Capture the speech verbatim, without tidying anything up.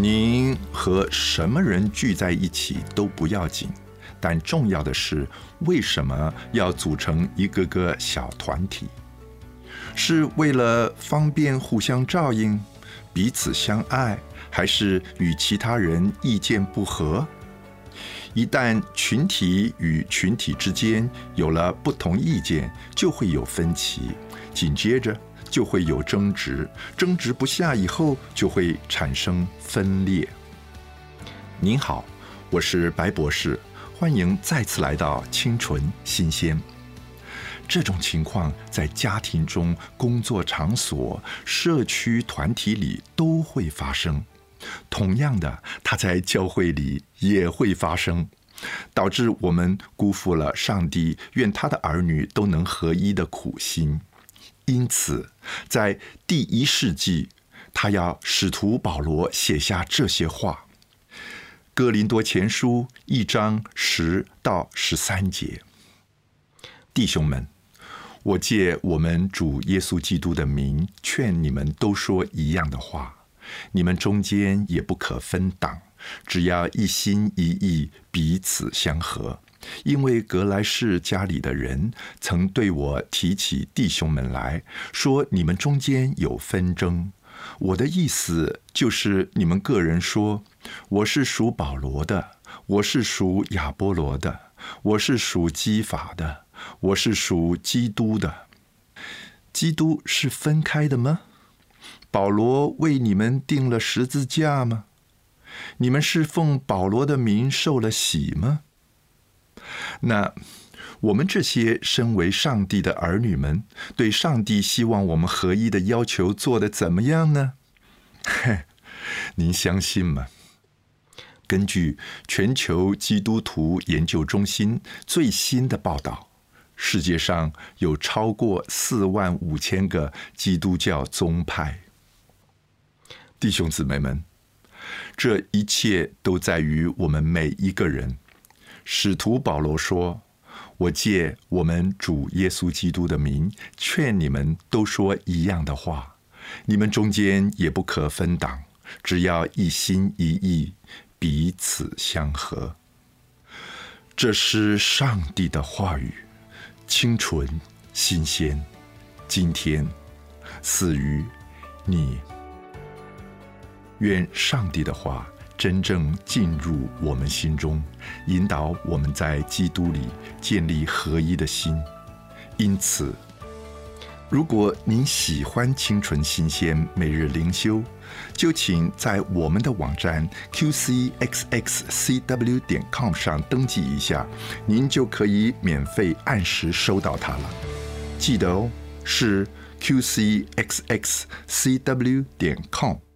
您和什么人聚在一起都不要紧，但重要的是为什么要组成一个个小团体？是为了方便互相照应，彼此相爱，还是与其他人意见不合？一旦群体与群体之间有了不同意见，就会有分歧，紧接着就会有争执，争执不下以后就会产生分裂。您好，我是白博士，欢迎再次来到清纯新鲜。这种情况在家庭中、工作场所、社区团体里都会发生。同样的，它在教会里也会发生，导致我们辜负了上帝愿他的儿女都能合一的苦心。因此，在第一世纪，他要使徒保罗写下这些话。哥林多前书一章十到十三节，弟兄们，我借我们主耶稣基督的名，劝你们都说一样的话。你们中间也不可分党，只要一心一意，彼此相合。因为格莱士家里的人曾对我提起弟兄们来，说你们中间有纷争。我的意思就是你们个人说，我是属保罗的，我是属亚波罗的，我是属基法的，我是属基督的。基督是分开的吗？保罗为你们钉了十字架吗？你们是奉保罗的名受了洗吗？那我们这些身为上帝的儿女们，对上帝希望我们合一的要求做得怎么样呢？您相信吗？根据全球基督徒研究中心最新的报道，世界上有超过四万五千个基督教宗派。弟兄姊妹们，这一切都在于我们每一个人。使徒保罗说，我借我们主耶稣基督的名，劝你们都说一样的话，你们中间也不可分党，只要一心一意，彼此相合。这是上帝的话语，清纯新鲜，今天赐予你。愿上帝的话真正进入我们心中，引导我们在基督里建立合一的心。因此，如果您喜欢清纯新鲜每日灵修，就请在我们的网站 Q C X X C W 点 com 上登记一下，您就可以免费按时收到它了。记得哦，是 Q C X X C W 点 com。